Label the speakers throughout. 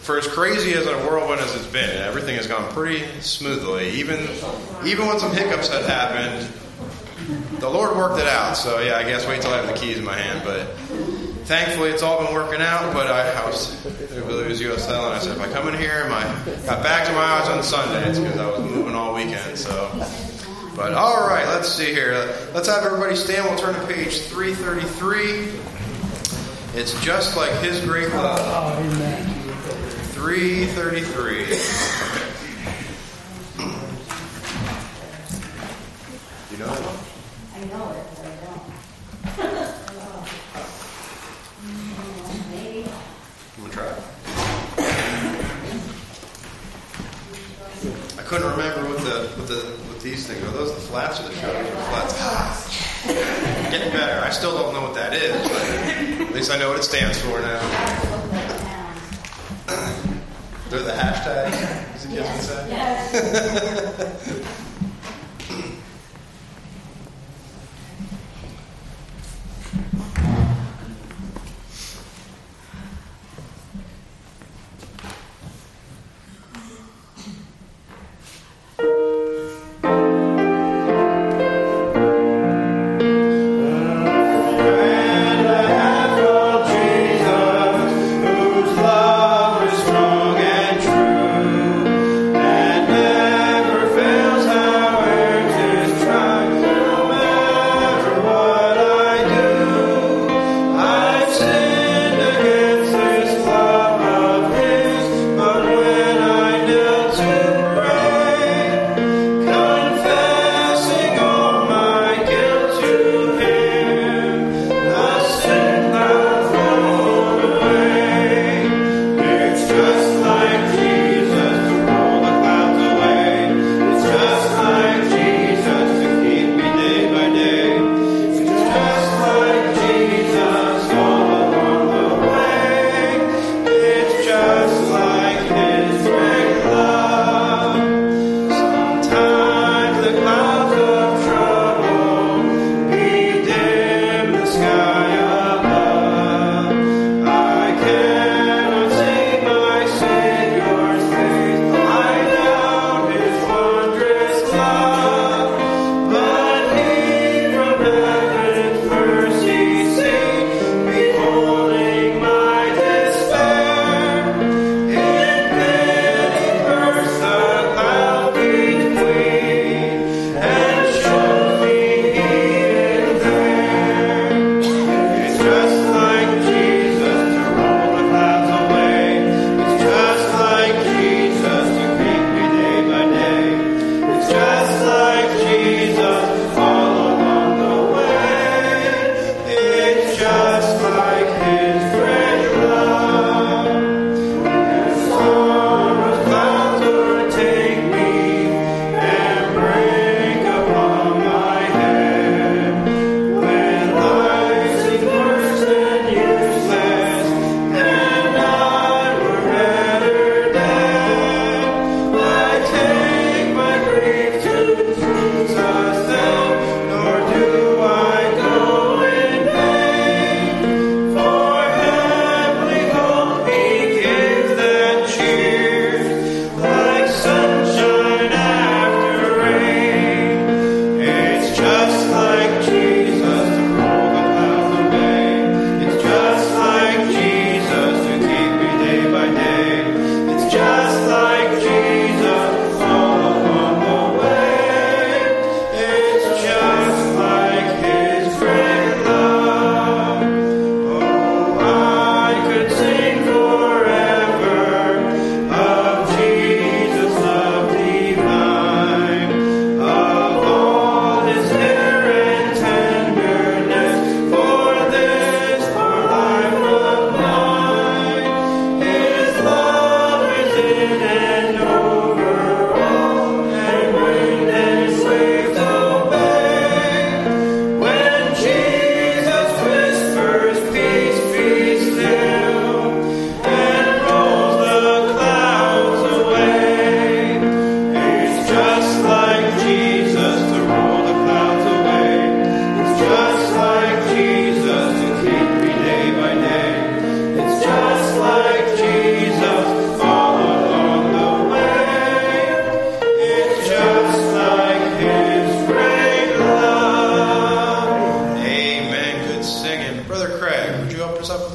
Speaker 1: for as crazy as a whirlwind as it's been, everything has gone pretty smoothly. Even when some hiccups had happened, the Lord worked it out. So yeah, I guess wait till I have the keys in my hand. But thankfully, it's all been working out. But I was telling, I said, if I come in here and got back to my eyes on Sunday, it's because I was moving all weekend. So, but all right, let's see here. Let's have everybody stand. We'll turn to page 333. It's just like His great love.
Speaker 2: Oh, amen.
Speaker 1: 333. You know it?
Speaker 3: I know it, but I don't. Maybe.
Speaker 1: You want to try it? I couldn't remember what these things are. Those the flaps or the shoulders? Flaps. Getting better. I still don't know what that is, but at least I know what it stands for now. They're the hashtags, as the kids would say.
Speaker 3: Yes.
Speaker 1: Fails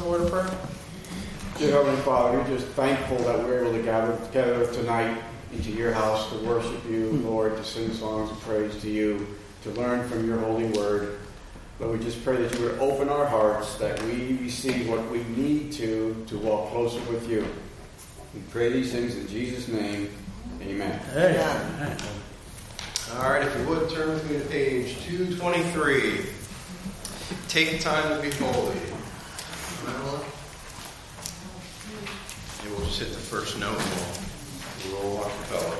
Speaker 1: in a word of prayer?
Speaker 2: Dear Heavenly Father, we're just thankful that we're able to gather together tonight into your house to worship you, Lord, to sing songs of praise to you, to learn from your holy word. Lord, we just pray that you would open our hearts, that we receive what we need to walk closer with you. We pray these things in Jesus' name. Amen.
Speaker 4: Amen.
Speaker 1: All right, if you would, turn with me to page 223. Take time to be holy. Maybe we'll just hit the first note and we'll roll a cappella.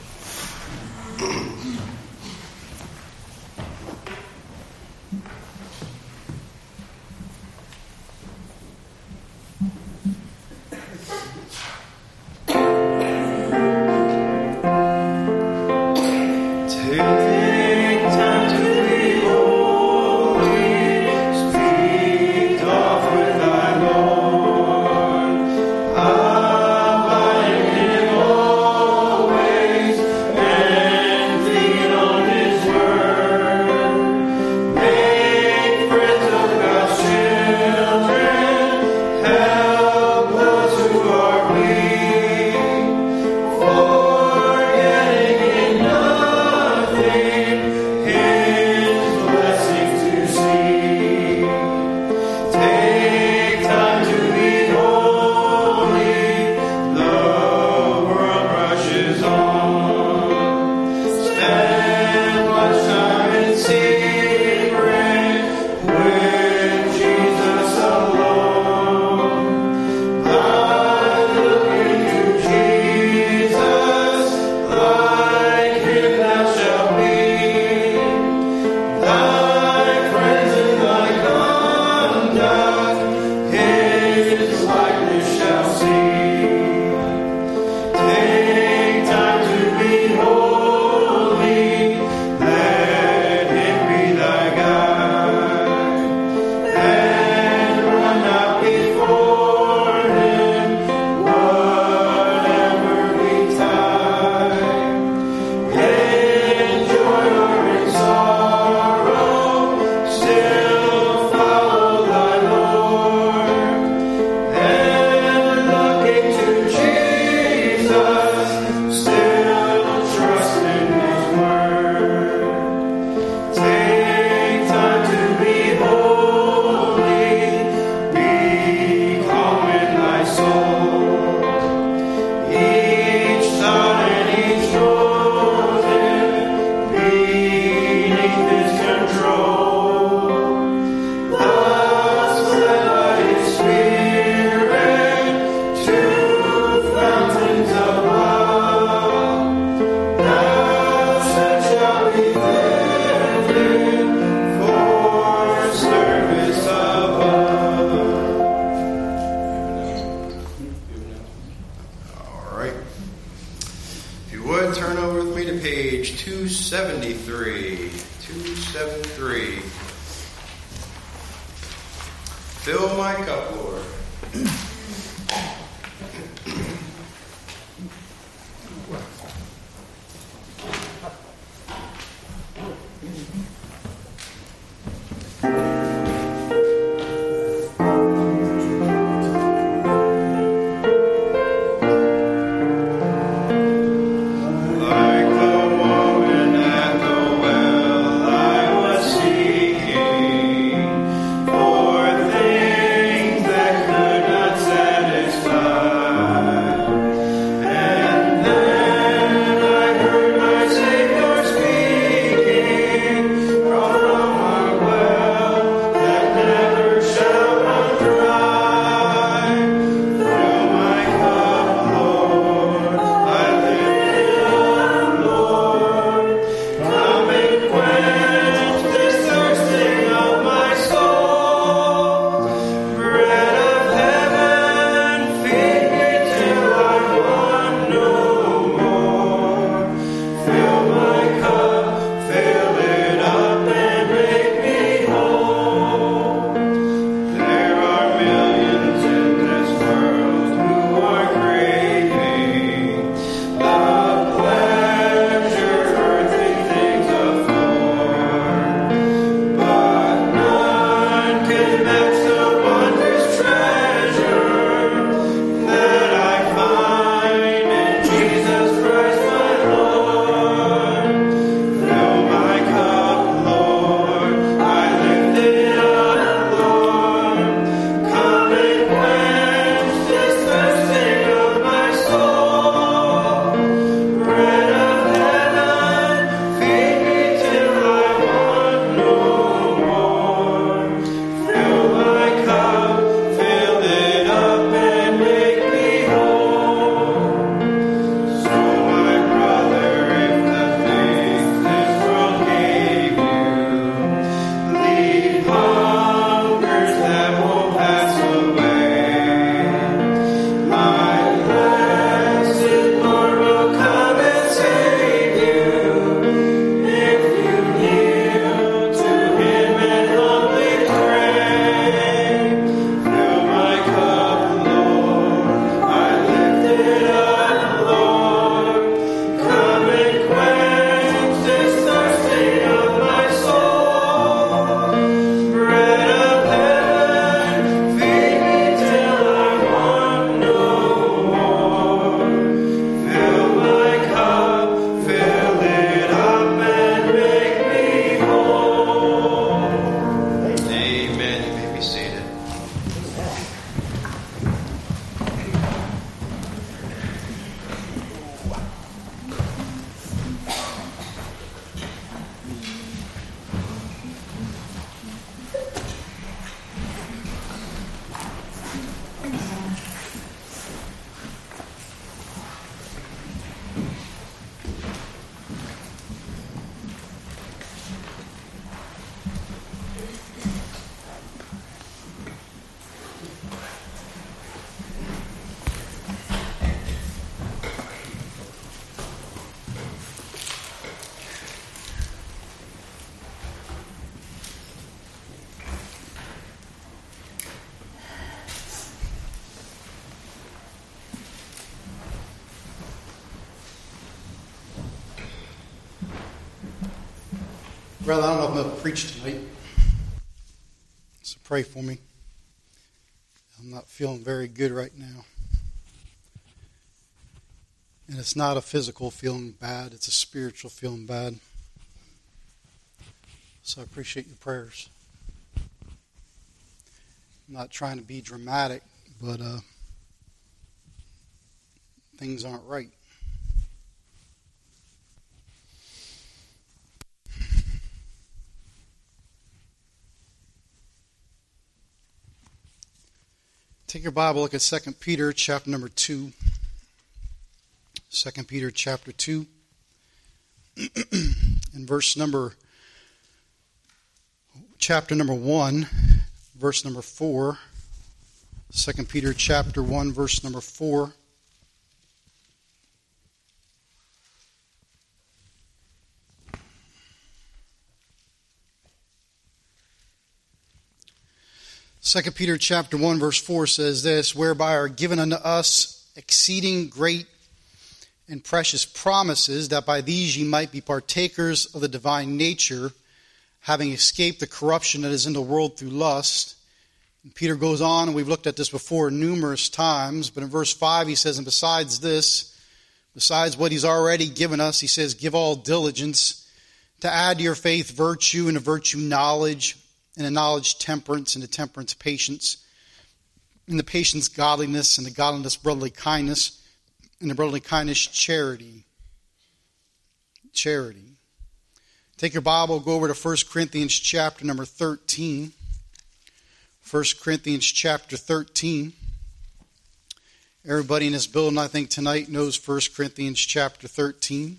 Speaker 1: page 273. 273. Fill my cup, Lord.
Speaker 5: For things that could not save.
Speaker 4: Brother, I don't know if I'm going to preach tonight, so pray for me. I'm not feeling very good right now. And it's not a physical feeling bad, it's a spiritual feeling bad. So I appreciate your prayers. I'm not trying to be dramatic, but things aren't right. Take your Bible, look at 2 Peter chapter number 2. 2 Peter chapter 2. And chapter number 1, verse number 4. 2 Peter chapter 1, verse number 4. Second Peter chapter 1 verse 4 says this, whereby are given unto us exceeding great and precious promises, that by these ye might be partakers of the divine nature, having escaped the corruption that is in the world through lust. And Peter goes on, and we've looked at this before numerous times, but in verse 5 he says, and besides this, besides what he's already given us, he says, give all diligence to add to your faith virtue, and to virtue knowledge, and to knowledge temperance, and to temperance patience, and to patience godliness, and to godliness brotherly kindness, and to brotherly kindness charity. Charity. Take your Bible, go over to 1 Corinthians chapter number 13. 1 Corinthians chapter 13. Everybody in this building, I think, tonight knows 1 Corinthians chapter 13.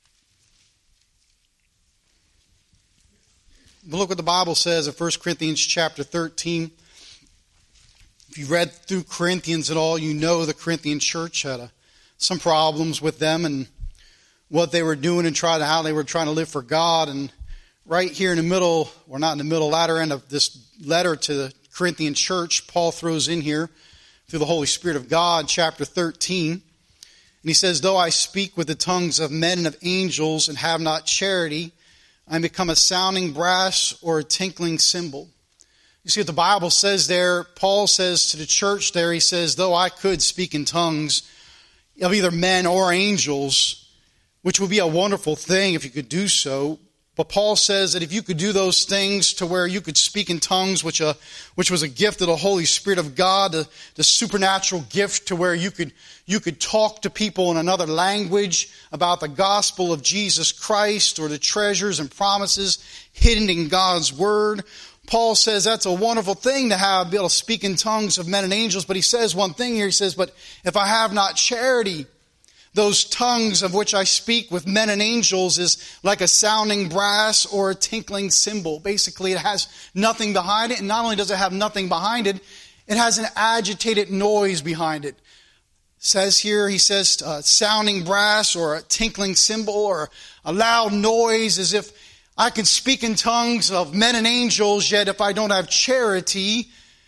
Speaker 4: But look what the Bible says in 1 Corinthians chapter 13. If you've read through Corinthians at all, you know the Corinthian church had some problems with them and what they were doing and how they were trying to live for God. And right here in the middle, or not in the middle, latter end of this letter to the Corinthian church, Paul throws in here, through the Holy Spirit of God, chapter 13. And he says, though I speak with the tongues of men and of angels and have not charity, I become a sounding brass or a tinkling cymbal. You see what the Bible says there? Paul says to the church there, he says, though I could speak in tongues of either men or angels, which would be a wonderful thing if you could do so. But Paul says that if you could do those things to where you could speak in tongues, which was a gift of the Holy Spirit of God, the supernatural gift to where you could talk to people in another language about the gospel of Jesus Christ or the treasures and promises hidden in God's Word. Paul says that's a wonderful thing to be able to speak in tongues of men and angels. But he says one thing here, he says, but if I have not charity, those tongues of which I speak with men and angels is like a sounding brass or a tinkling cymbal. Basically, it has nothing behind it. And not only does it have nothing behind it, it has an agitated noise behind it. Says here, he says, sounding brass or a tinkling cymbal or a loud noise, as if I can speak in tongues of men and angels, yet if I don't have charity,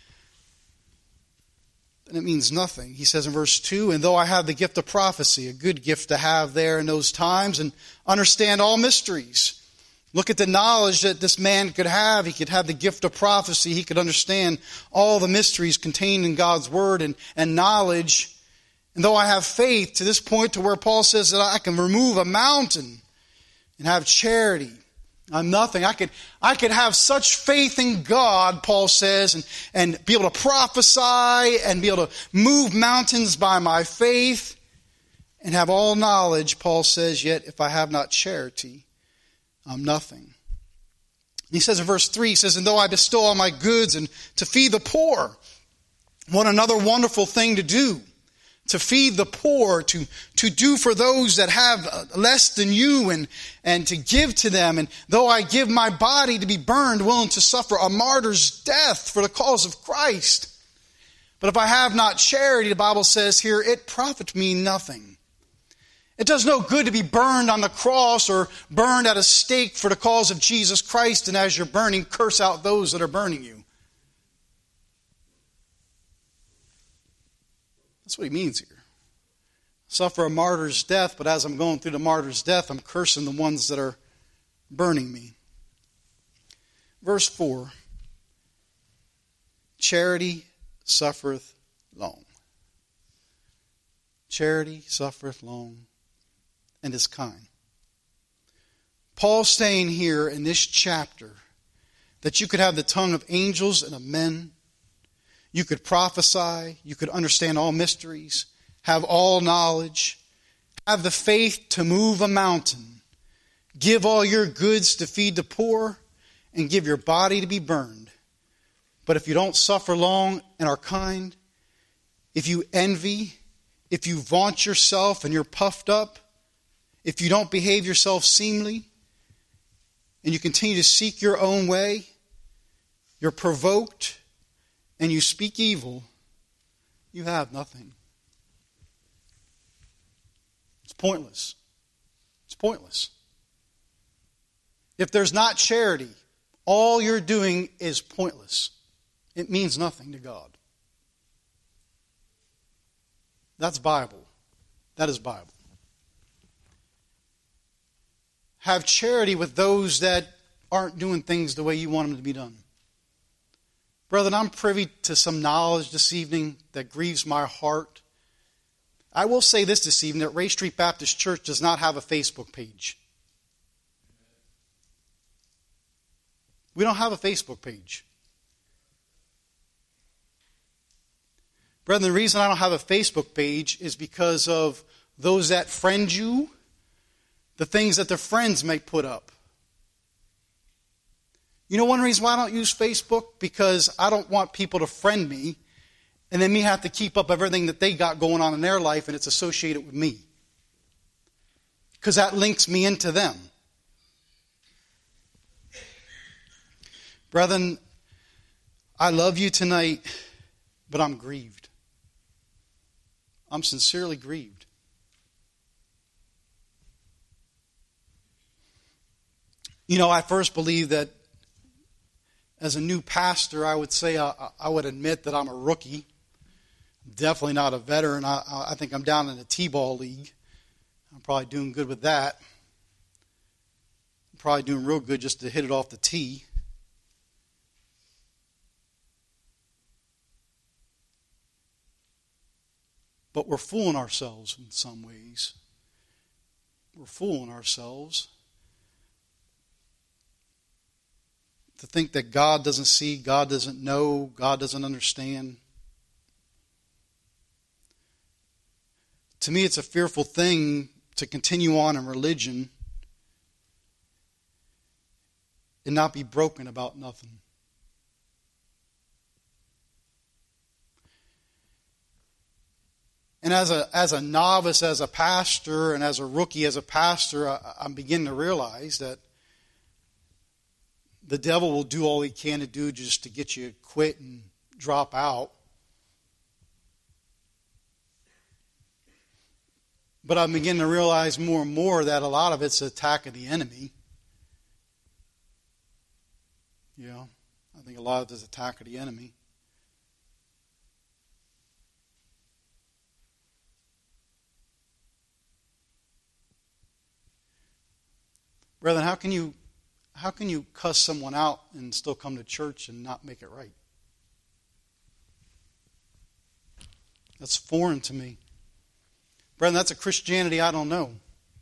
Speaker 4: then it means nothing. He says in verse 2, and though I have the gift of prophecy, a good gift to have there in those times, and understand all mysteries. Look at the knowledge that this man could have. He could have the gift of prophecy. He could understand all the mysteries contained in God's Word and knowledge. And though I have faith to this point to where Paul says that I can remove a mountain and have charity, I'm nothing. I could have such faith in God, Paul says, and be able to prophesy and be able to move mountains by my faith and have all knowledge, Paul says, yet if I have not charity, I'm nothing. He says in verse 3, he says, and though I bestow all my goods and to feed the poor, what another wonderful thing to do. To feed the poor, to do for those that have less than you, and to give to them. And though I give my body to be burned, willing to suffer a martyr's death for the cause of Christ. But if I have not charity, the Bible says here, it profit me nothing. It does no good to be burned on the cross or burned at a stake for the cause of Jesus Christ, and as you're burning, curse out those that are burning you. That's what he means here. Suffer a martyr's death, but as I'm going through the martyr's death, I'm cursing the ones that are burning me. Verse 4. Charity suffereth long. Charity suffereth long and is kind. Paul's saying here in this chapter that you could have the tongue of angels and of men. You could prophesy. You could understand all mysteries. Have all knowledge. Have the faith to move a mountain. Give all your goods to feed the poor. And give your body to be burned. But if you don't suffer long and are kind, if you envy, if you vaunt yourself and you're puffed up, if you don't behave yourself seemly, and you continue to seek your own way, you're provoked, and you speak evil, you have nothing. It's pointless. It's pointless. If there's not charity, all you're doing is pointless. It means nothing to God. That's Bible. That is Bible. Have charity with those that aren't doing things the way you want them to be done. Brethren, I'm privy to some knowledge this evening that grieves my heart. I will say this evening, that Ray Street Baptist Church does not have a Facebook page. We don't have a Facebook page. Brethren, the reason I don't have a Facebook page is because of those that friend you, the things that their friends may put up. You know one reason why I don't use Facebook? Because I don't want people to friend me and then me have to keep up everything that they got going on in their life and it's associated with me. Because that links me into them. Brethren, I love you tonight, but I'm grieved. I'm sincerely grieved. You know, I first believed that as a new pastor, I would say I would admit that I'm a rookie. Definitely not a veteran. I think I'm down in the T-ball league. I'm probably doing good with that. I'm probably doing real good just to hit it off the tee. But we're fooling ourselves in some ways. We're fooling ourselves to think that God doesn't see, God doesn't know, God doesn't understand. To me, it's a fearful thing to continue on in religion and not be broken about nothing. And as a novice, as a pastor, and as a rookie, as a pastor, I'm beginning to realize that the devil will do all he can to do just to get you to quit and drop out. But I'm beginning to realize more and more that a lot of it's an attack of the enemy. You know, I think a lot of it is an attack of the enemy. Brethren, how can you cuss someone out and still come to church and not make it right? That's foreign to me. Brethren, that's a Christianity I don't know.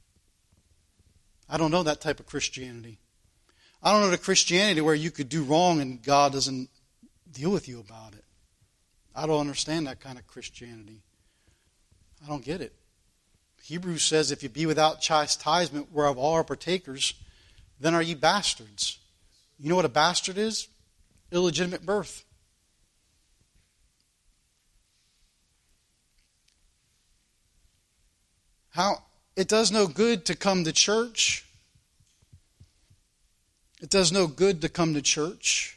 Speaker 4: I don't know that type of Christianity. I don't know the Christianity where you could do wrong and God doesn't deal with you about it. I don't understand that kind of Christianity. I don't get it. Hebrews says, if you be without chastisement, whereof all are partakers, then are ye bastards. You know what a bastard is? Illegitimate birth. It does no good to come to church. It does no good to come to church.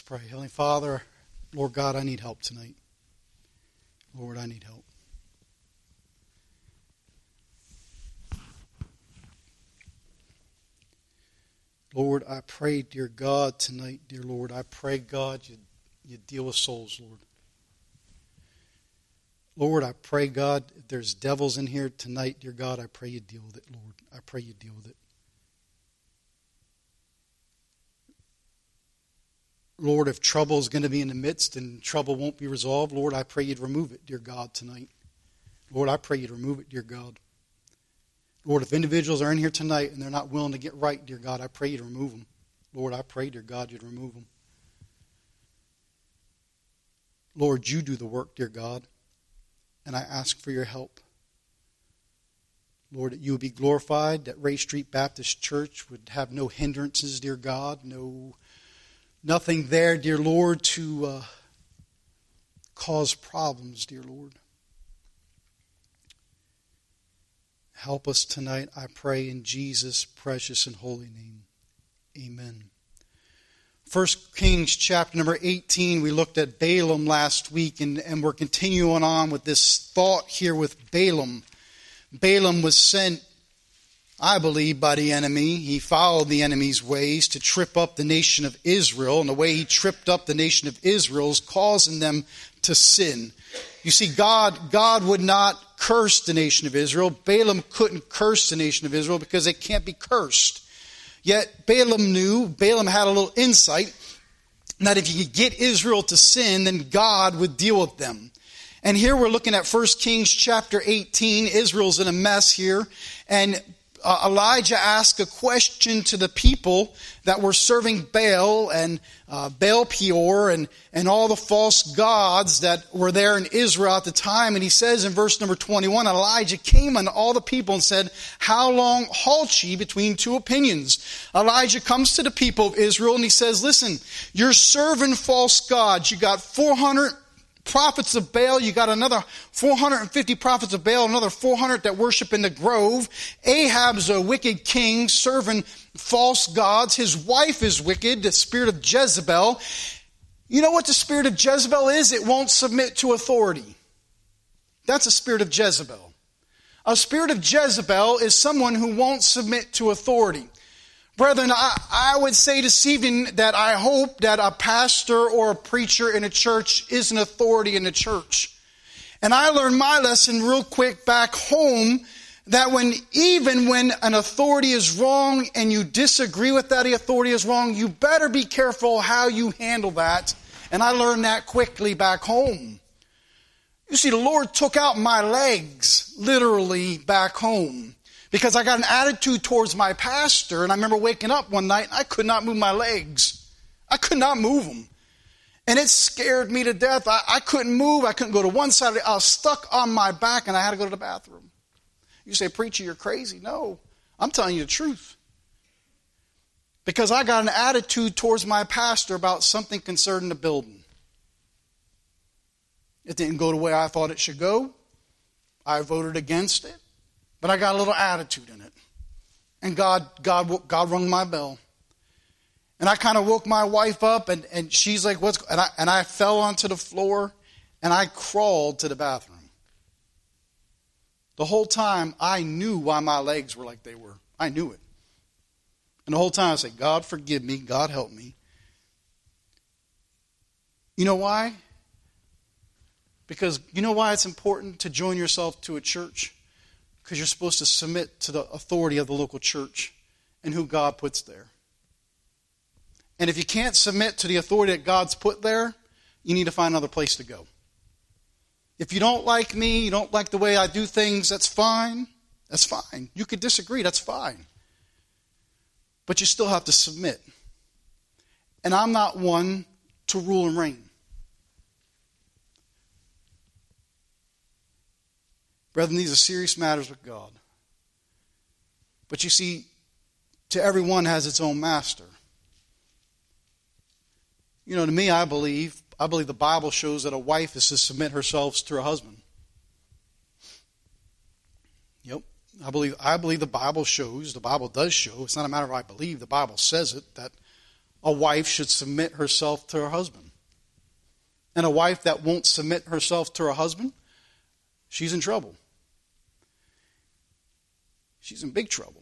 Speaker 4: pray. Heavenly Father, Lord God, I need help tonight. Lord, I need help. Lord, I pray, dear God, tonight, dear Lord, I pray, God, you deal with souls, Lord. Lord, I pray, God, if there's devils in here tonight, dear God, I pray you deal with it, Lord. I pray you deal with it. Lord, if trouble is going to be in the midst and trouble won't be resolved, Lord, I pray you'd remove it, dear God, tonight. Lord, I pray you'd remove it, dear God. Lord, if individuals are in here tonight and they're not willing to get right, dear God, I pray you to remove them. Lord, I pray, dear God, you'd remove them. Lord, you do the work, dear God, and I ask for your help. Lord, that you would be glorified, that Ray Street Baptist Church would have no hindrances, dear God, nothing there, dear Lord, to cause problems, dear Lord. Help us tonight, I pray, in Jesus' precious and holy name. Amen. 1 Kings chapter number 18, we looked at Balaam last week, and we're continuing on with this thought here with Balaam. Balaam was sent, I believe, by the enemy. He followed the enemy's ways to trip up the nation of Israel, and the way he tripped up the nation of Israel is causing them to sin. You see, God would not curse the nation of Israel. Balaam couldn't curse the nation of Israel because they can't be cursed. Yet Balaam had a little insight that if you could get Israel to sin, then God would deal with them. And here we're looking at 1 Kings chapter 18. Israel's in a mess here. And Elijah asked a question to the people that were serving Baal and Baal Peor and all the false gods that were there in Israel at the time. And he says in verse number 21, Elijah came unto all the people and said, how long halt ye between two opinions? Elijah comes to the people of Israel and he says, listen, you're serving false gods. You got 400 prophets of Baal, you got another 450 prophets of Baal, another 400 that worship in the grove. Ahab's a wicked king serving false gods. His wife is wicked, the spirit of Jezebel. You know what the spirit of Jezebel is? It won't submit to authority. That's a spirit of Jezebel. A spirit of Jezebel is someone who won't submit to authority. Brethren, I would say this evening that I hope that a pastor or a preacher in a church is an authority in the church. And I learned my lesson real quick back home that even when an authority is wrong and you disagree with that authority is wrong, you better be careful how you handle that. And I learned that quickly back home. You see, the Lord took out my legs, literally, back home. Because I got an attitude towards my pastor, and I remember waking up one night and I could not move my legs. I could not move them. And it scared me to death. I couldn't move. I couldn't go to one side. I was stuck on my back and I had to go to the bathroom. You say, preacher, you're crazy. No, I'm telling you the truth. Because I got an attitude towards my pastor about something concerning the building. It didn't go the way I thought it should go. I voted against it. But I got a little attitude in it. And God rung my bell. And I kind of woke my wife up and she's like, and I fell onto the floor and I crawled to the bathroom. The whole time I knew why my legs were like they were. I knew it. And the whole time I said, God forgive me, God help me. You know why? Because you know why it's important to join yourself to a church? Because you're supposed to submit to the authority of the local church and who God puts there. And if you can't submit to the authority that God's put there, you need to find another place to go. If you don't like me, you don't like the way I do things, that's fine. That's fine. You could disagree, that's fine. But you still have to submit. And I'm not one to rule and reign. Brethren, these are serious matters with God. But you see, to everyone has its own master. You know, to me, I believe the Bible shows that a wife is to submit herself to her husband. Yep. I believe the Bible shows, the Bible does show, it's not a matter of I believe, the Bible says it, that a wife should submit herself to her husband. And a wife that won't submit herself to her husband, she's in trouble. She's in big trouble.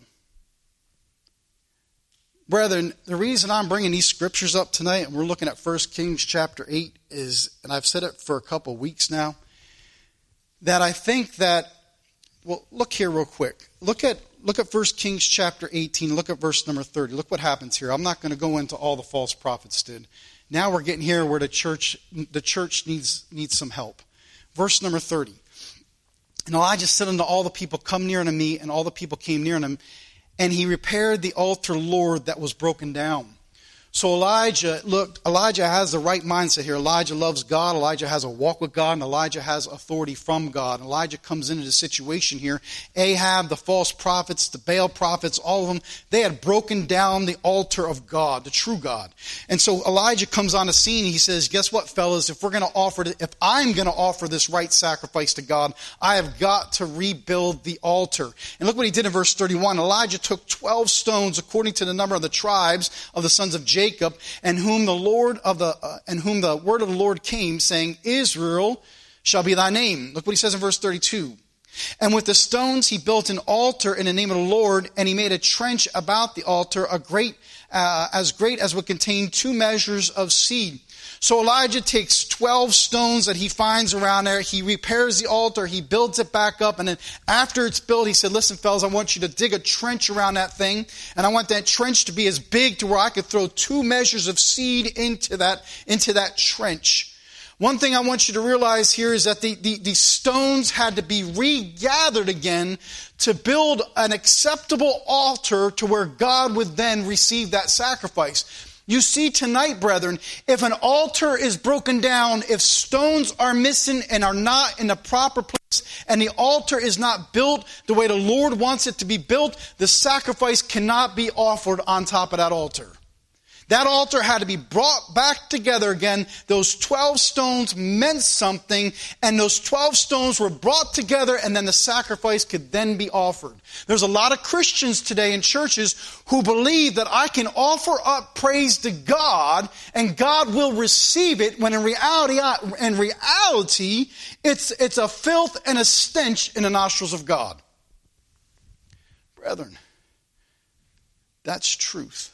Speaker 4: Brethren, the reason I'm bringing these scriptures up tonight, and we're looking at 1 Kings chapter 8, is, and I've said it for a couple of weeks now, that I think that, well, look here real quick. Look at 1 Kings chapter 18. Look at verse number 30. Look what happens here. I'm not going to go into all the false prophets did. Now we're getting here where the church needs some help. Verse number 30. And Elijah said unto all the people, come near unto me. And all the people came near unto him. And he repaired the altar, Lord, that was broken down. So Elijah has the right mindset here. Elijah loves God. Elijah has a walk with God. And Elijah has authority from God. And Elijah comes into the situation here. Ahab, the false prophets, the Baal prophets, all of them, they had broken down the altar of God, the true God. And so Elijah comes on the scene. He says, guess what, fellas? If I'm going to offer this right sacrifice to God, I have got to rebuild the altar. And look what he did in verse 31. Elijah took 12 stones according to the number of the tribes of the sons of Jacob, and whom the word of the Lord came, saying, Israel shall be thy name. Look what he says in verse 32. And with the stones he built an altar in the name of the Lord, and he made a trench about the altar, as great as would contain 2 measures of seed. So Elijah takes 12 stones that he finds around there. He repairs the altar. He builds it back up. And then after it's built, he said, listen, fellas, I want you to dig a trench around that thing. And I want that trench to be as big to where I could throw 2 measures of seed into that trench. One thing I want you to realize here is that the stones had to be regathered again to build an acceptable altar to where God would then receive that sacrifice. You see tonight, brethren, if an altar is broken down, if stones are missing and are not in the proper place, and the altar is not built the way the Lord wants it to be built, the sacrifice cannot be offered on top of that altar. That altar had to be brought back together again. Those 12 stones meant something, and those 12 stones were brought together, and then the sacrifice could then be offered. There's a lot of Christians today in churches who believe that I can offer up praise to God, and God will receive it, when in reality, it's a filth and a stench in the nostrils of God. Brethren, that's truth.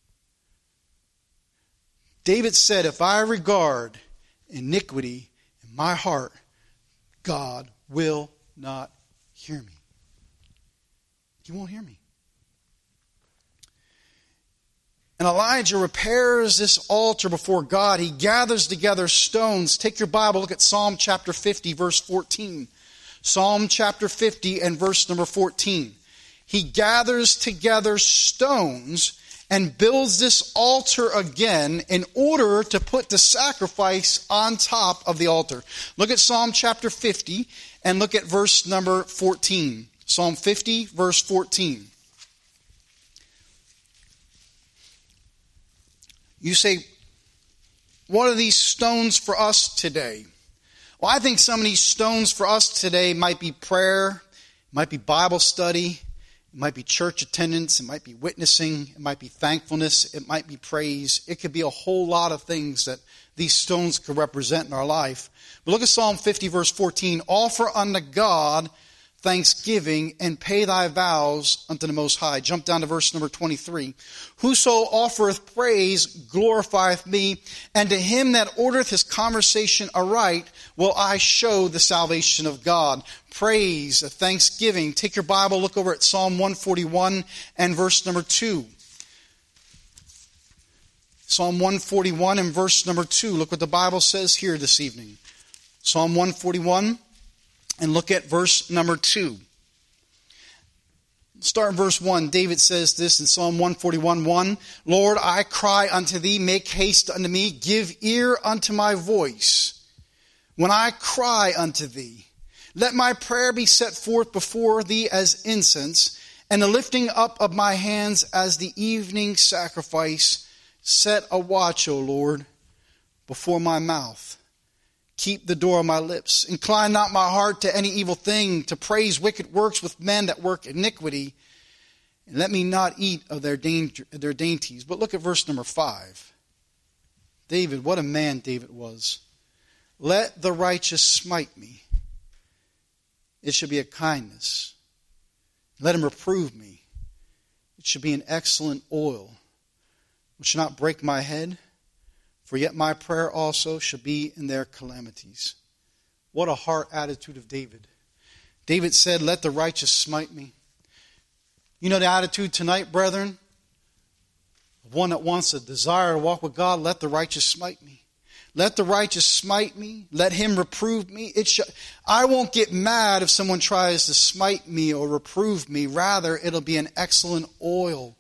Speaker 4: David said, if I regard iniquity in my heart, God will not hear me. He won't hear me. And Elijah repairs this altar before God. He gathers together stones. Take your Bible, look at Psalm chapter 50, verse 14. Psalm chapter 50 and verse number 14. He gathers together stones and builds this altar again in order to put the sacrifice on top of the altar. Look at Psalm chapter 50 and look at verse number 14. Psalm 50, verse 14. You say, what are these stones for us today? Well, I think some of these stones for us today might be prayer, might be Bible study, it might be church attendance. It might be witnessing. It might be thankfulness. It might be praise. It could be a whole lot of things that these stones could represent in our life. But look at Psalm 50, verse 14. Offer unto God thanksgiving and pay thy vows unto the Most High. Jump down to verse number 23. Whoso offereth praise glorifieth me, and to him that ordereth his conversation aright will I show the salvation of God. Praise, thanksgiving. Take your Bible, look over at Psalm 141 and verse number 2. Psalm 141 and verse number 2. Look what the Bible says here this evening. Psalm 141 and look at verse number 2. Start in verse 1. David says this in Psalm 141:1. Lord, I cry unto thee, make haste unto me, give ear unto my voice. When I cry unto thee, let my prayer be set forth before thee as incense, and the lifting up of my hands as the evening sacrifice. Set a watch, O Lord, before my mouth. Keep the door of my lips. Incline not my heart to any evil thing, to praise wicked works with men that work iniquity, and let me not eat of their dainties. But look at verse number 5. David, what a man David was. Let the righteous smite me. It should be a kindness. Let him reprove me. It should be an excellent oil, which shall not break my head. For yet my prayer also shall be in their calamities. What a heart attitude of David. David said, let the righteous smite me. You know the attitude tonight, brethren? One that wants a desire to walk with God, let the righteous smite me. Let the righteous smite me. Let him reprove me. I won't get mad if someone tries to smite me or reprove me. Rather, it'll be an excellent oil.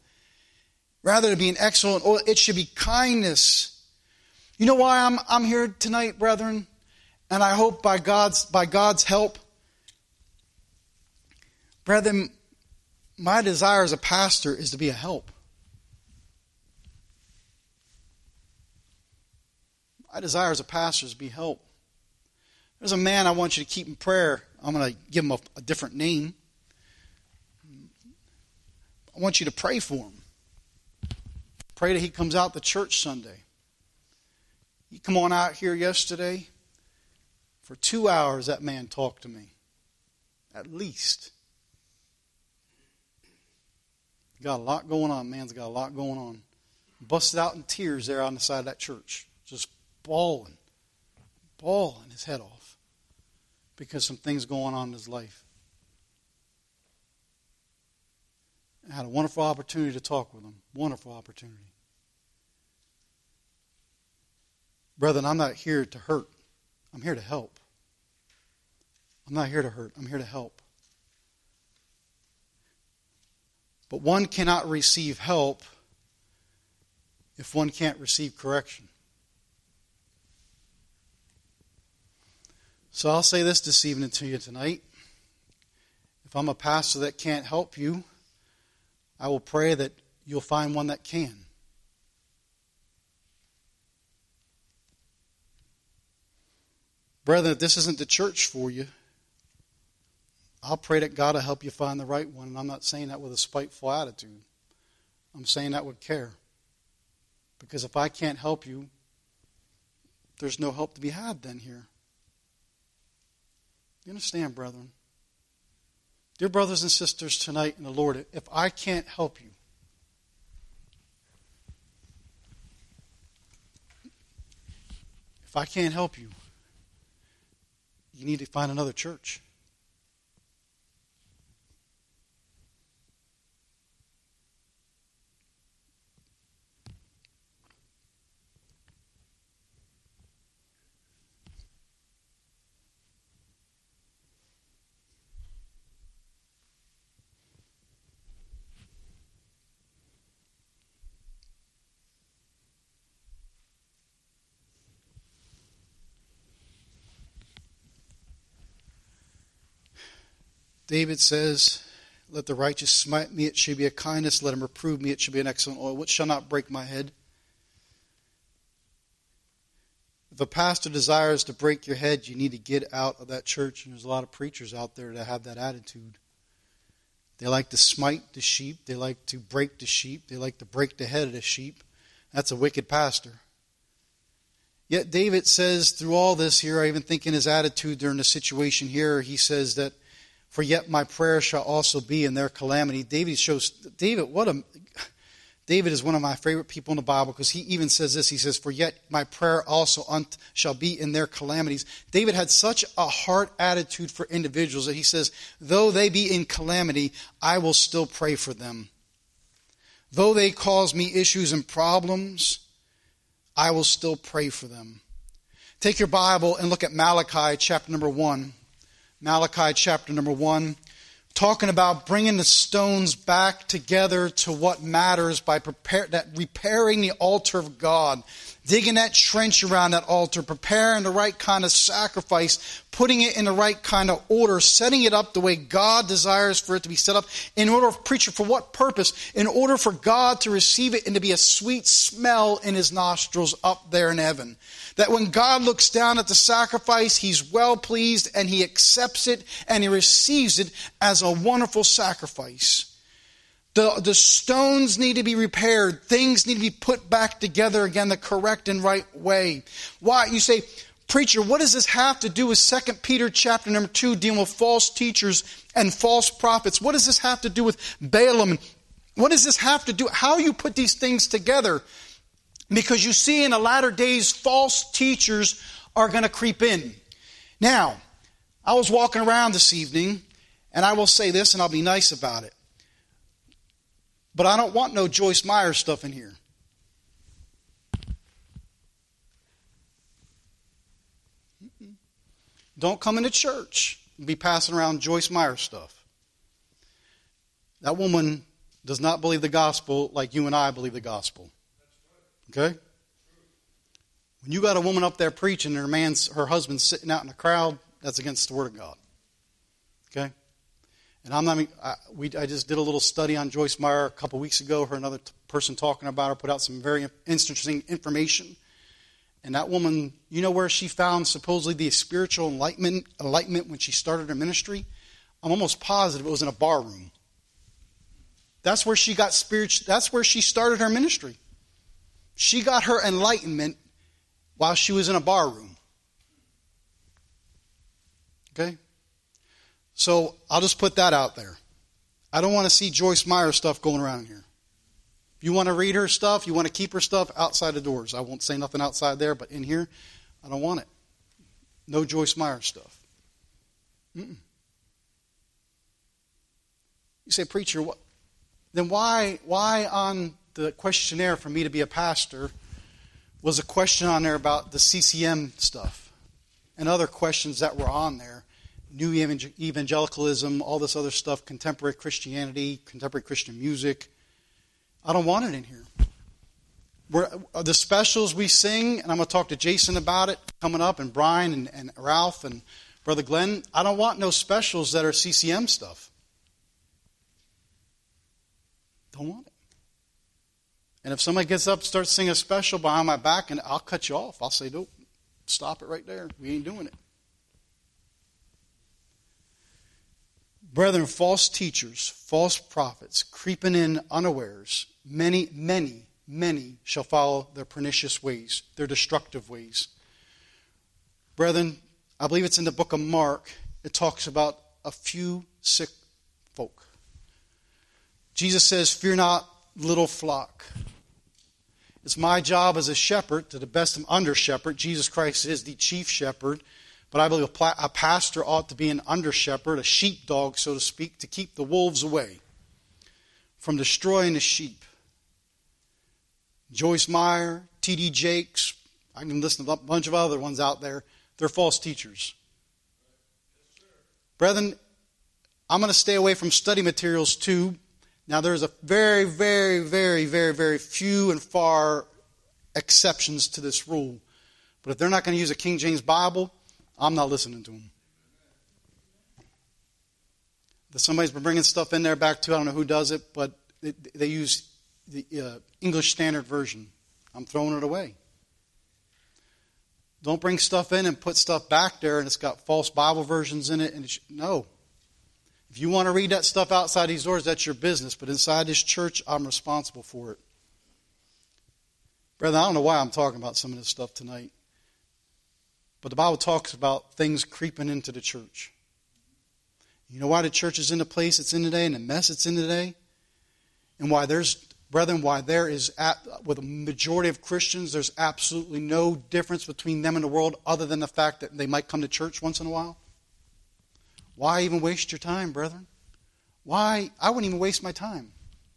Speaker 4: It should be kindness. You know why I'm here tonight, brethren? And I hope by God's help, brethren, my desire as a pastor is to be a help. My desire as a pastor is to be help. There's a man I want you to keep in prayer. I'm going to give him a different name. I want you to pray for him. Pray that he comes out to church Sunday. He come on out here yesterday. For 2 hours, that man talked to me. At least. Got a lot going on. Man's got a lot going on. Busted out in tears there on the side of that church. Just bawling his head off. Because some things going on in his life. I had a wonderful opportunity to talk with him. Wonderful opportunity. Brethren, I'm not here to hurt. I'm here to help. I'm not here to hurt. I'm here to help. But one cannot receive help if one can't receive correction. So I'll say this evening to you tonight. If I'm a pastor that can't help you, I will pray that you'll find one that can. Brethren, if this isn't the church for you, I'll pray that God will help you find the right one. And I'm not saying that with a spiteful attitude. I'm saying that with care. Because if I can't help you, there's no help to be had then here. You understand, brethren? Dear brothers and sisters tonight in the Lord, if I can't help you, you need to find another church. David says, let the righteous smite me, it should be a kindness. Let him reprove me, it should be an excellent oil, which shall not break my head. If a pastor desires to break your head, you need to get out of that church. And there's a lot of preachers out there that have that attitude. They like to smite the sheep. They like to break the sheep. They like to break the head of the sheep. That's a wicked pastor. Yet David says through all this here, I even think in his attitude during the situation here, he says that, for yet my prayer shall also be in their calamity. David is one of my favorite people in the Bible because he even says this. He says, for yet my prayer also shall be in their calamities. David had such a heart attitude for individuals that he says, though they be in calamity, I will still pray for them. Though they cause me issues and problems, I will still pray for them. Take your Bible and look at Malachi chapter number 1. Malachi chapter number 1, talking about bringing the stones back together to what matters by repairing the altar of God, digging that trench around that altar, preparing the right kind of sacrifice, putting it in the right kind of order, setting it up the way God desires for it to be set up. In order, preacher, for what purpose? In order for God to receive it and to be a sweet smell in his nostrils up there in heaven. That when God looks down at the sacrifice, he's well pleased and he accepts it and he receives it as a wonderful sacrifice. The stones need to be repaired. Things need to be put back together again the correct and right way. Why? You say, preacher, what does this have to do with 2 Peter chapter number 2 dealing with false teachers and false prophets? What does this have to do with Balaam? What does this have to do? How you put these things together? Because you see in the latter days, false teachers are going to creep in. Now, I was walking around this evening, and I will say this, and I'll be nice about it. But I don't want no Joyce Meyer stuff in here. Don't come into church and be passing around Joyce Meyer stuff. That woman does not believe the gospel like you and I believe the gospel. Okay? When you got a woman up there preaching and her husband's sitting out in the crowd, that's against the Word of God. Okay? And I just did a little study on Joyce Meyer a couple weeks ago. Heard another person talking about her, put out some very interesting information. And that woman, you know where she found supposedly the spiritual enlightenment when she started her ministry? I'm almost positive it was in a bar room. That's where she got that's where she started her ministry. She got her enlightenment while she was in a bar room. Okay? So I'll just put that out there. I don't want to see Joyce Meyer stuff going around here. If you want to read her stuff, you want to keep her stuff outside the doors. I won't say nothing outside there, but in here, I don't want it. No Joyce Meyer stuff. You say, preacher, what? Then why on the questionnaire for me to be a pastor was a question on there about the CCM stuff and other questions that were on there? New evangelicalism, all this other stuff, contemporary Christianity, contemporary Christian music. I don't want it in here. The specials we sing, and I'm going to talk to Jason about it coming up, and Brian and Ralph and Brother Glenn. I don't want no specials that are CCM stuff. Don't want it. And if somebody gets up and starts singing a special behind my back, and I'll cut you off. I'll say, nope, stop it right there. We ain't doing it. Brethren, false teachers, false prophets, creeping in unawares, many shall follow their pernicious ways, their destructive ways. Brethren, I believe it's in the book of Mark, it talks about a few sick folk. Jesus says, fear not, little flock. It's my job as a shepherd, to the best of under shepherd. Jesus Christ is the chief shepherd. But I believe a pastor ought to be an under shepherd, a sheepdog, so to speak, to keep the wolves away from destroying the sheep. Joyce Meyer, T.D. Jakes, I can listen to a bunch of other ones out there. They're false teachers. Brethren, I'm going to stay away from study materials too. Now there's a very, very, very, very, very few and far exceptions to this rule. But if they're not going to use a King James Bible, I'm not listening to them. Somebody's been bringing stuff in there back too. I don't know who does it, but they use the English Standard Version. I'm throwing it away. Don't bring stuff in and put stuff back there and it's got false Bible versions in it. No. If you want to read that stuff outside these doors, that's your business. But inside this church, I'm responsible for it. Brother, I don't know why I'm talking about some of this stuff tonight. But the Bible talks about things creeping into the church. You know why the church is in the place it's in today and the mess it's in today? And why with a majority of Christians, there's absolutely no difference between them and the world other than the fact that they might come to church once in a while? Why even waste your time, brethren? Why? I wouldn't even waste my time.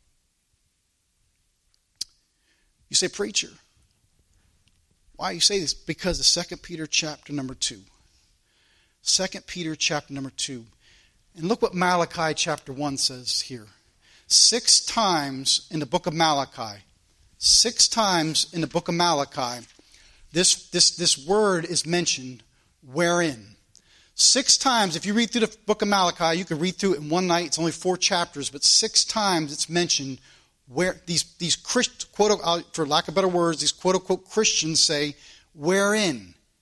Speaker 4: You say, preacher, why you say this? Because of 2 Peter chapter number 2. 2 Peter chapter number 2. And look what Malachi chapter 1 says here. 6 times in the book of Malachi. 6 times in the book of Malachi, this word is mentioned, wherein. 6 times, if you read through the book of Malachi, you can read through it in one night. It's only 4 chapters, but 6 times it's mentioned where these quote, for lack of better words, these quote unquote Christians say, wherein.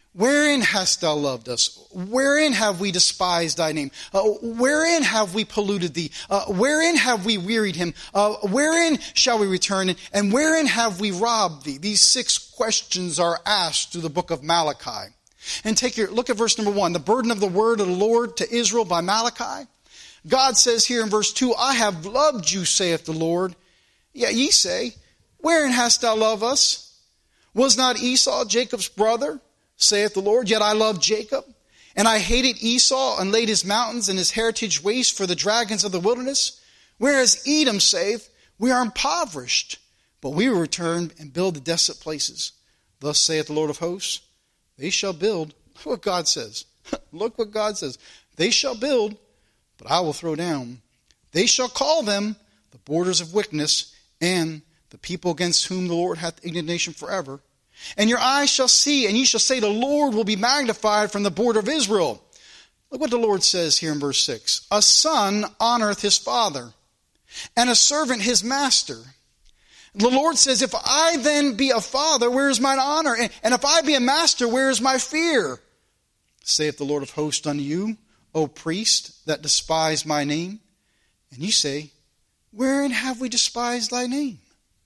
Speaker 4: Wherein hast thou loved us? Wherein have we despised thy name? Wherein have we polluted thee? Wherein have we wearied him? Wherein shall we return? And wherein have we robbed thee? These 6 questions are asked through the book of Malachi. And look at verse number 1. The burden of the word of the Lord to Israel by Malachi. God says here in verse 2, I have loved you, saith the Lord. Yet ye say, wherein hast thou loved us? Was not Esau Jacob's brother? Saith the Lord, yet I loved Jacob, and I hated Esau, and laid his mountains and his heritage waste for the dragons of the wilderness. Whereas Edom saith, we are impoverished, but we will return and build the desolate places. Thus saith the Lord of hosts, they shall build. Look what God says. Look what God says. They shall build, but I will throw down. They shall call them the borders of wickedness, and the people against whom the Lord hath indignation forever. And your eyes shall see, and ye shall say, the Lord will be magnified from the border of Israel. Look what the Lord says here in verse 6. A son honoreth his father, and a servant his master. The Lord says, if I then be a father, where is mine honor? And if I be a master, where is my fear? Saith the Lord of hosts unto you, O priest, that despise my name. And ye say, wherein have we despised thy name?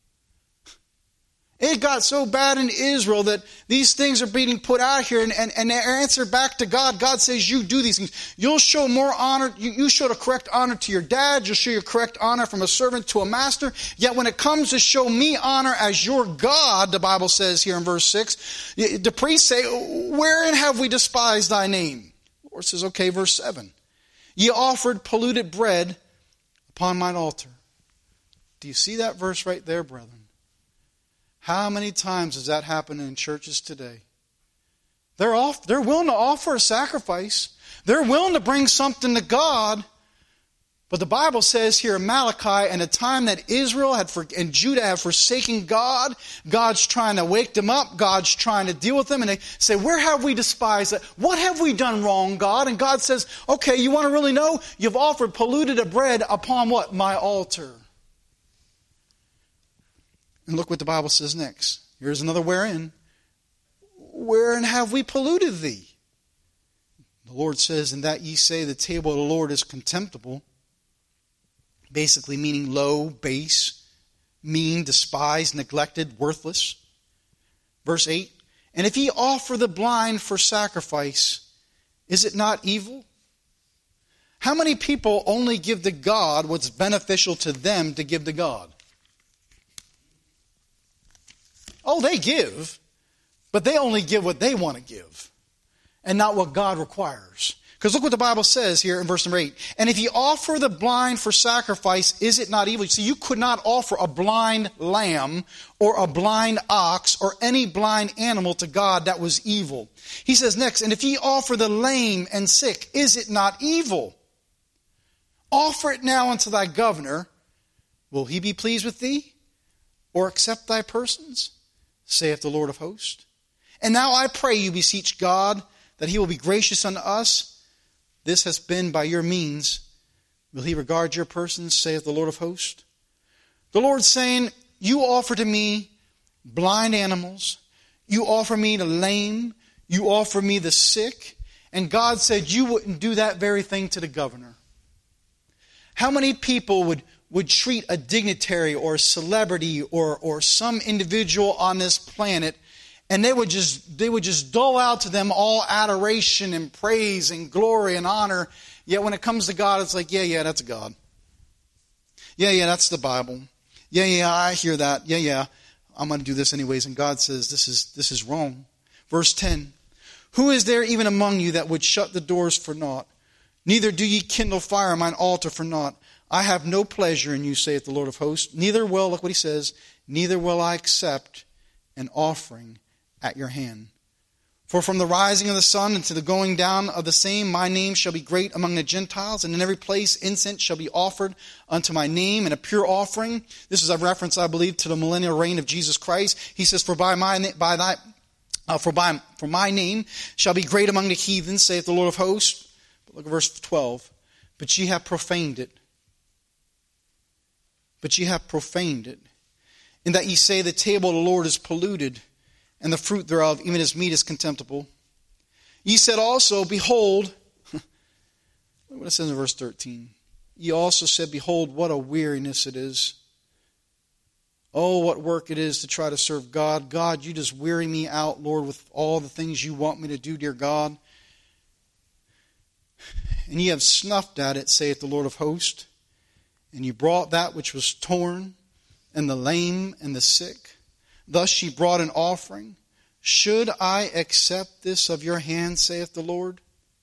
Speaker 4: It got so bad in Israel that these things are being put out here, and their answer back to God, God says, you do these things. You'll show more honor. You show the correct honor to your dad. You'll show your correct honor from a servant to a master. Yet when it comes to show me honor as your God, the Bible says here in verse 6, the priests say, wherein have we despised thy name? The Lord says, okay, verse 7. Ye offered polluted bread upon mine altar. Do you see that verse right there, brethren? How many times does that happen in churches today? They're willing to offer a sacrifice. They're willing to bring something to God. But the Bible says here in Malachi, in a time that Israel and Judah have forsaken God, God's trying to wake them up. God's trying to deal with them. And they say, where have we despised it? What have we done wrong, God? And God says, okay, you want to really know? You've offered polluted bread upon what? My altar. And look what the Bible says next. Here's another wherein. Wherein have we polluted thee? The Lord says, in that ye say the table of the Lord is contemptible. Basically meaning low, base, mean, despised, neglected, worthless. Verse 8. And if ye offer the blind for sacrifice, is it not evil? How many people only give to God what's beneficial to them to give to God? Oh, they give, but they only give what they want to give and not what God requires. Because look what the Bible says here in verse number 8. And if you offer the blind for sacrifice, is it not evil? See, you could not offer a blind lamb or a blind ox or any blind animal to God that was evil. He says next, and if ye offer the lame and sick, is it not evil? Offer it now unto thy governor. Will he be pleased with thee or accept thy persons? Saith the Lord of hosts. And now I pray you beseech God that he will be gracious unto us. This has been by your means. Will he regard your persons, saith the Lord of hosts? The Lord's saying, you offer to me blind animals. You offer me the lame. You offer me the sick. And God said you wouldn't do that very thing to the governor. How many people would treat a dignitary or a celebrity or some individual on this planet, and they would just dole out to them all adoration and praise and glory and honor. Yet when it comes to God, it's like, yeah, that's God. Yeah, that's the Bible. Yeah, I hear that. Yeah, I'm going to do this anyways. And God says this is wrong. Verse 10. Who is there even among you that would shut the doors for naught? Neither do ye kindle fire on mine altar for naught. I have no pleasure in you, saith the Lord of hosts. Neither will, look what he says, neither will I accept an offering at your hand. For from the rising of the sun unto the going down of the same, my name shall be great among the Gentiles, and in every place incense shall be offered unto my name, and a pure offering. This is a reference, I believe, to the millennial reign of Jesus Christ. He says, For my name shall be great among the heathens, saith the Lord of hosts. But look at verse 12. But ye have profaned it. In that ye say the table of the Lord is polluted, and the fruit thereof, even his meat, is contemptible. Ye said also, behold, look what it says in verse 13. Ye also said, behold, what a weariness it is. Oh, what work it is to try to serve God. God, you just weary me out, Lord, with all the things you want me to do, dear God. And ye have snuffed at it, saith the Lord of hosts. And ye brought that which was torn, and the lame, and the sick. Thus ye brought an offering. Should I accept this of your hand, saith the Lord?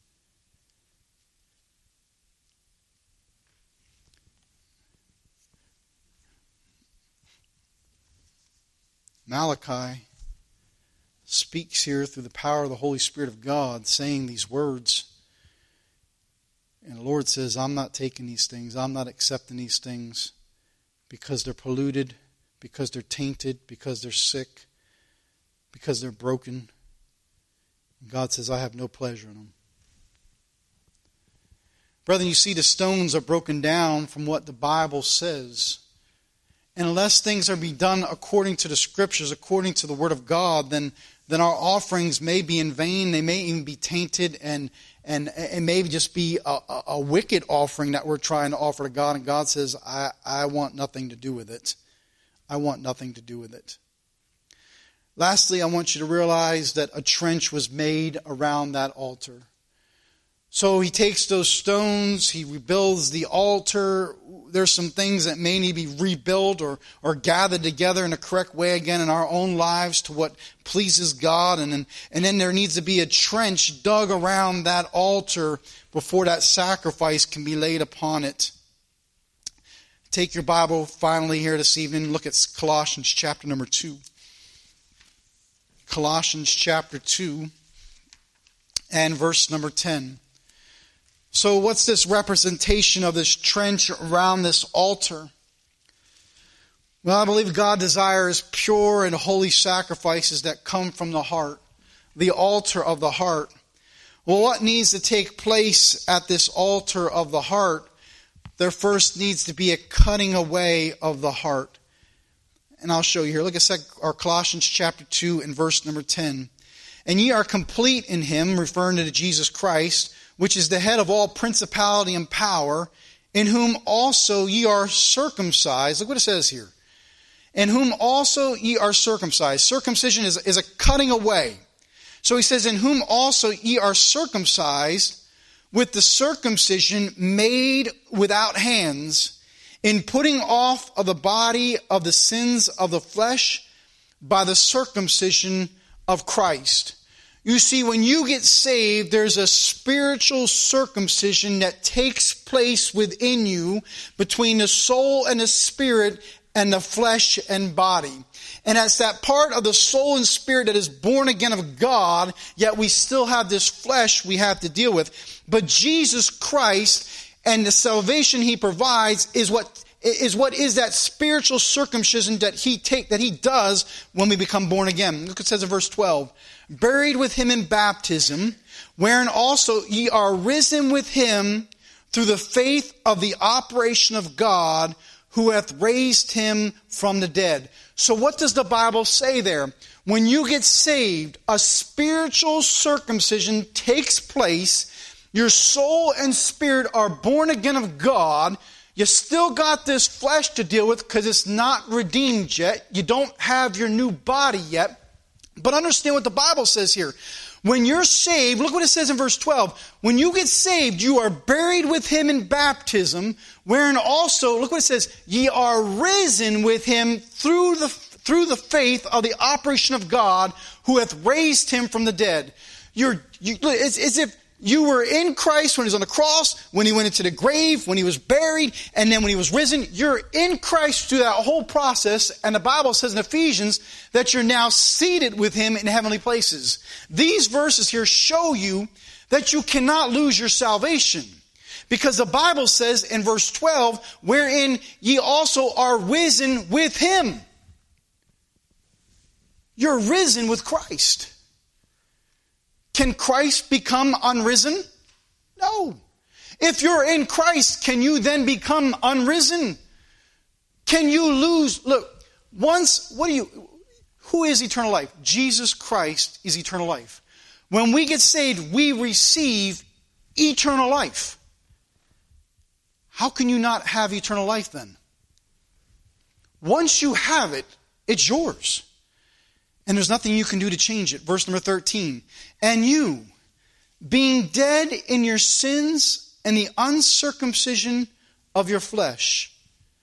Speaker 4: Malachi speaks here through the power of the Holy Spirit of God, saying these words. And the Lord says, I'm not taking these things. I'm not accepting these things because they're polluted, because they're tainted, because they're sick, because they're broken. And God says, I have no pleasure in them. Brethren, you see the stones are broken down from what the Bible says. And unless things are be done according to the Scriptures, according to the Word of God, then our offerings may be in vain. They may even be tainted, and it may just be a wicked offering that we're trying to offer to God. And God says, I want nothing to do with it. I want nothing to do with it. Lastly, I want you to realize that a trench was made around that altar. So he takes those stones, he rebuilds the altar. There's some things that may need to be rebuilt or gathered together in a correct way again in our own lives to what pleases God. And then there needs to be a trench dug around that altar before that sacrifice can be laid upon it. Take your Bible finally here this evening. Look at Colossians chapter number 2. Colossians chapter 2 and verse number 10. So what's this representation of this trench around this altar? Well, I believe God desires pure and holy sacrifices that come from the heart, the altar of the heart. Well, what needs to take place at this altar of the heart? There first needs to be a cutting away of the heart. And I'll show you here. Look at Colossians chapter 2 and verse number 10. And ye are complete in him, referring to Jesus Christ, which is the head of all principality and power, in whom also ye are circumcised. Look what it says here. In whom also ye are circumcised. Circumcision is a cutting away. So he says, in whom also ye are circumcised, with the circumcision made without hands, in putting off of the body of the sins of the flesh by the circumcision of Christ. You see, when you get saved, there's a spiritual circumcision that takes place within you between the soul and the spirit and the flesh and body. And it's that part of the soul and spirit that is born again of God, yet we still have this flesh we have to deal with. But Jesus Christ and the salvation he provides is what is that spiritual circumcision that he does when we become born again. Look, it says in verse 12, buried with him in baptism, wherein also ye are risen with him through the faith of the operation of God, who hath raised him from the dead. So what does the Bible say there? When you get saved, a spiritual circumcision takes place. Your soul and spirit are born again of God. You still got this flesh to deal with because it's not redeemed yet. You don't have your new body yet. But understand what the Bible says here. When you're saved, look what it says in verse 12. When you get saved, you are buried with him in baptism, wherein also, look what it says, ye are risen with him through the faith of the operation of God, who hath raised him from the dead. It's as if you were in Christ when he was on the cross, when he went into the grave, when he was buried, and then when he was risen. You're in Christ through that whole process. And the Bible says in Ephesians that you're now seated with him in heavenly places. These verses here show you that you cannot lose your salvation. Because the Bible says in verse 12, wherein ye also are risen with him. You're risen with Christ. Can Christ become unrisen? No. If you're in Christ, can you then become unrisen? Can you lose? Look, who is eternal life? Jesus Christ is eternal life. When we get saved, we receive eternal life. How can you not have eternal life then? Once you have it, it's yours. And there's nothing you can do to change it. Verse number 13. And you, being dead in your sins and the uncircumcision of your flesh.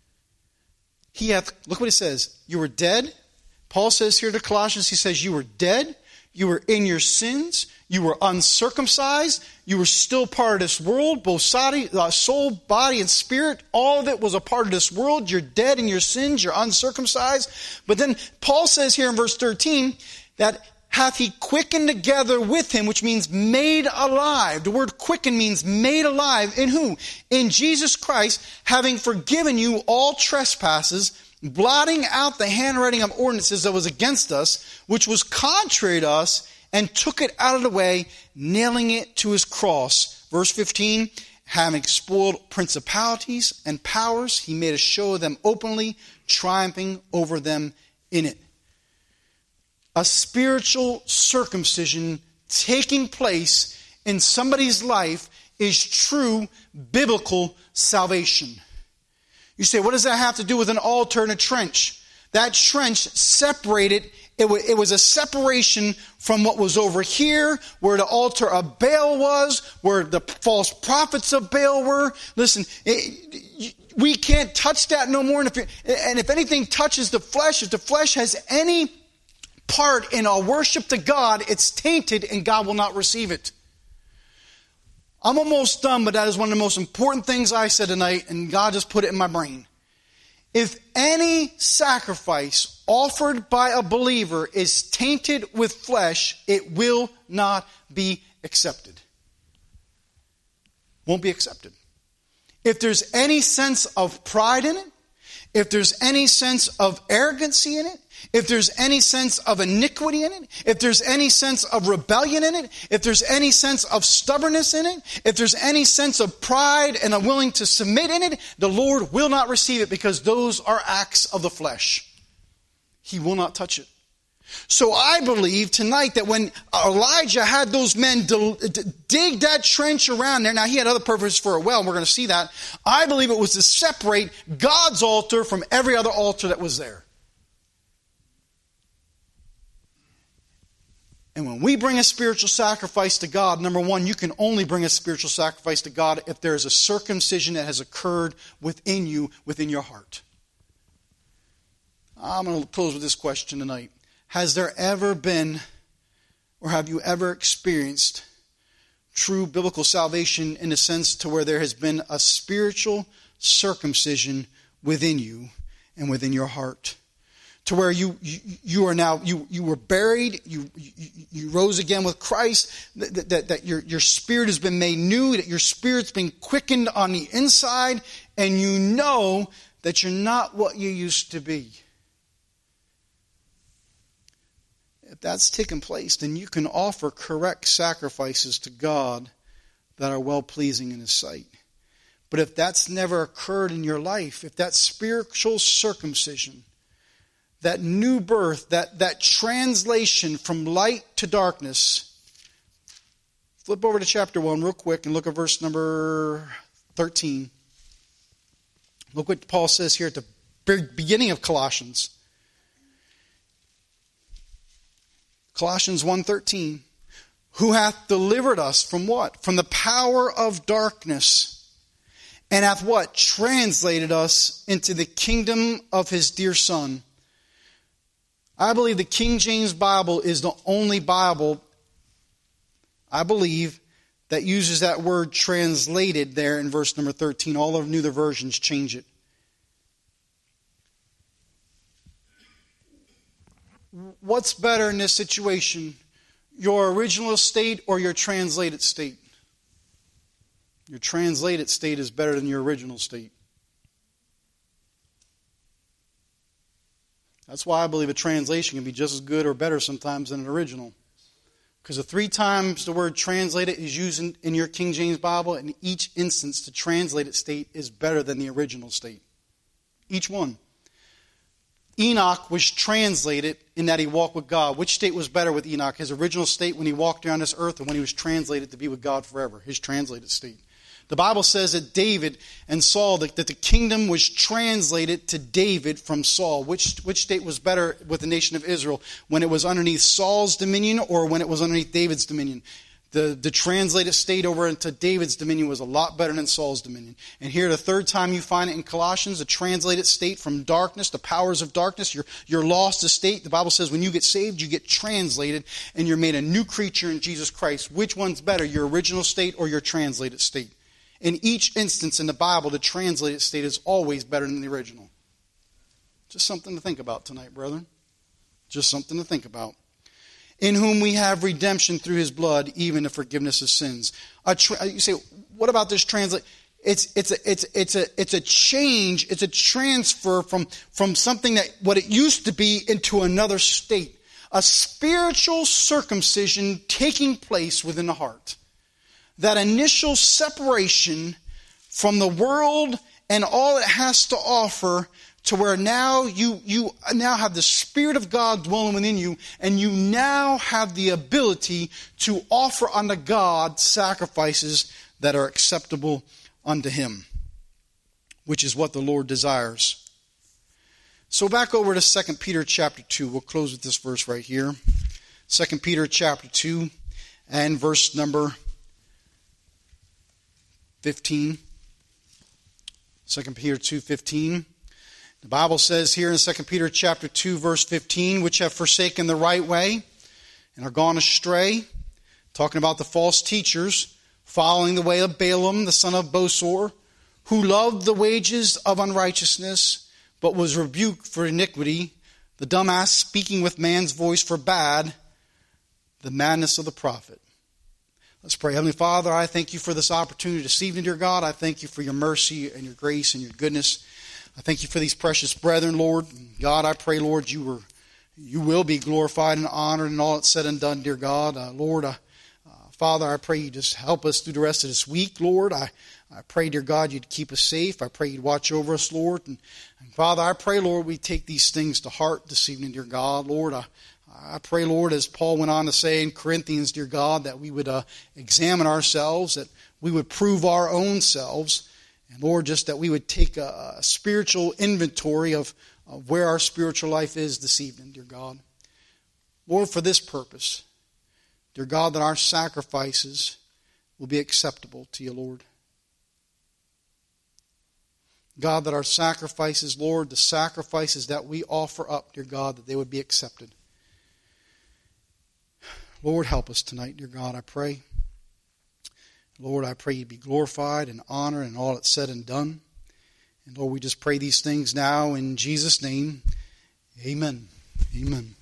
Speaker 4: Look what it says. You were dead. Paul says here to Colossians, he says you were dead. You were in your sins. You were uncircumcised. You were still part of this world. Both soul, body, and spirit. All of it was a part of this world. You're dead in your sins. You're uncircumcised. But then Paul says here in verse 13 that hath he quickened together with him, which means made alive. The word quicken means made alive. In who? In Jesus Christ, having forgiven you all trespasses, blotting out the handwriting of ordinances that was against us, which was contrary to us, and took it out of the way, nailing it to his cross. Verse 15, having spoiled principalities and powers, he made a show of them openly, triumphing over them in it. A spiritual circumcision taking place in somebody's life is true biblical salvation. You say, what does that have to do with an altar and a trench? That trench separated, it was a separation from what was over here, where the altar of Baal was, where the false prophets of Baal were. Listen, we can't touch that no more. And if anything touches the flesh, if the flesh has any part in our worship to God, it's tainted and God will not receive it. I'm almost done, but that is one of the most important things I said tonight, and God just put it in my brain. If any sacrifice offered by a believer is tainted with flesh, it will not be accepted. Won't be accepted. If there's any sense of pride in it, if there's any sense of arrogancy in it, if there's any sense of iniquity in it, if there's any sense of rebellion in it, if there's any sense of stubbornness in it, if there's any sense of pride and a willing to submit in it, the Lord will not receive it because those are acts of the flesh. He will not touch it. So I believe tonight that when Elijah had those men dig that trench around there, now he had other purposes for a well, and we're going to see that. I believe it was to separate God's altar from every other altar that was there. And when we bring a spiritual sacrifice to God, number one, you can only bring a spiritual sacrifice to God if there is a circumcision that has occurred within you, within your heart. I'm going to close with this question tonight. Has there ever been, or have you ever experienced true biblical salvation in the sense to where there has been a spiritual circumcision within you and within your heart? To where you are now, you were buried, you rose again with Christ, that your spirit has been made new, that your spirit's been quickened on the inside, and you know that you're not what you used to be. If that's taken place, then you can offer correct sacrifices to God that are well-pleasing in His sight. But if that's never occurred in your life, if that spiritual circumcision, that new birth, that translation from light to darkness. Flip over to chapter 1 real quick and look at verse number 13. Look what Paul says here at the beginning of Colossians. Colossians 1:13. Who hath delivered us from what? From the power of darkness. And hath what? Translated us into the kingdom of His dear Son. I believe the King James Bible is the only Bible, I believe, that uses that word translated there in verse number 13. All of the other versions change it. What's better in this situation? Your original state or your translated state? Your translated state is better than your original state. That's why I believe a translation can be just as good or better sometimes than an original. Because the 3 times the word translated is used in your King James Bible, in each instance the translated state is better than the original state. Each one. Enoch was translated in that he walked with God. Which state was better with Enoch? His original state when he walked around this earth, or when he was translated to be with God forever? His translated state. The Bible says that David and Saul, that the kingdom was translated to David from Saul. Which state was better with the nation of Israel? When it was underneath Saul's dominion or when it was underneath David's dominion? The translated state over into David's dominion was a lot better than Saul's dominion. And here, the third time you find it in Colossians, the translated state from darkness, the powers of darkness, your lost estate. The Bible says when you get saved, you get translated and you're made a new creature in Jesus Christ. Which one's better, your original state or your translated state? In each instance in the Bible, the translated state is always better than the original. Just something to think about tonight, brethren. Just something to think about. In whom we have redemption through his blood, even the forgiveness of sins. You say, what about this translate? It's a change. It's a transfer from something that what it used to be into another state. A spiritual circumcision taking place within the heart. That initial separation from the world and all it has to offer, to where now you now have the Spirit of God dwelling within you, and you now have the ability to offer unto God sacrifices that are acceptable unto him, which is what the Lord desires. So back over to 2 Peter chapter 2. We'll close with this verse right here. 2 Peter chapter 2 and verse number 15. 2 Peter 2:15. The Bible says here in 2 Peter chapter 2 verse 15, which have forsaken the right way and are gone astray, talking about the false teachers, following the way of Balaam, the son of Bosor, who loved the wages of unrighteousness, but was rebuked for iniquity, the dumb ass speaking with man's voice forbade the madness of the prophet. Let's pray. Heavenly Father, I thank you for this opportunity this evening, dear God. I thank you for your mercy and your grace and your goodness. I thank you for these precious brethren, Lord. God, I pray, Lord, you will be glorified and honored in all that's said and done, dear God. Lord, Father, I pray you just help us through the rest of this week, Lord. I pray, dear God, you'd keep us safe. I pray you'd watch over us, Lord. And Father, I pray, Lord, we take these things to heart this evening, dear God. Lord, I pray, Lord, as Paul went on to say in Corinthians, dear God, that we would examine ourselves, that we would prove our own selves, and Lord, just that we would take a spiritual inventory of where our spiritual life is this evening, dear God. Lord, for this purpose, dear God, that our sacrifices will be acceptable to you, Lord. God, that our sacrifices, Lord, the sacrifices that we offer up, dear God, that they would be accepted. Lord, help us tonight, dear God, I pray. Lord, I pray you be glorified and honored in all that's said and done. And Lord, we just pray these things now in Jesus' name. Amen. Amen.